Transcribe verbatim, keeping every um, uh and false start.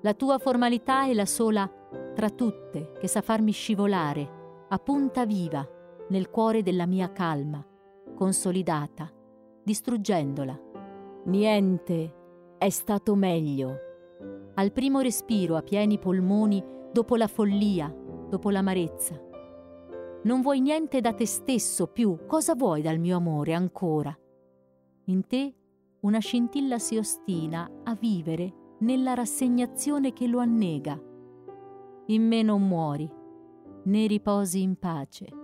La tua formalità è la sola tra tutte che sa farmi scivolare a punta viva nel cuore della mia calma, consolidata, distruggendola. Niente è stato meglio. Al primo respiro a pieni polmoni, dopo la follia, dopo l'amarezza. Non vuoi niente da te stesso più, cosa vuoi dal mio amore ancora? In te una scintilla si ostina a vivere nella rassegnazione che lo annega. In me non muori, né riposi in pace.